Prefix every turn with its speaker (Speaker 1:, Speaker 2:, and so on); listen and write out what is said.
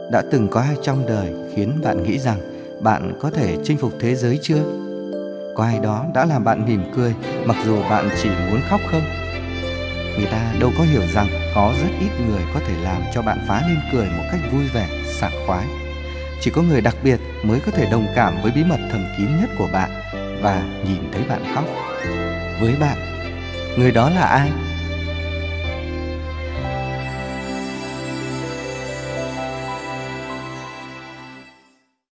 Speaker 1: Đã từng có ai trong đời khiến bạn nghĩ rằng bạn có thể chinh phục thế giới chưa? Có ai đó đã làm bạn mỉm cười mặc dù bạn chỉ muốn khóc không? Người ta đâu có hiểu rằng có rất ít người có thể làm cho bạn phá lên cười một cách vui vẻ, sảng khoái. Chỉ có người đặc biệt mới có thể đồng cảm với bí mật thầm kín nhất của bạn và nhìn thấy bạn khóc. Với bạn, người đó là ai?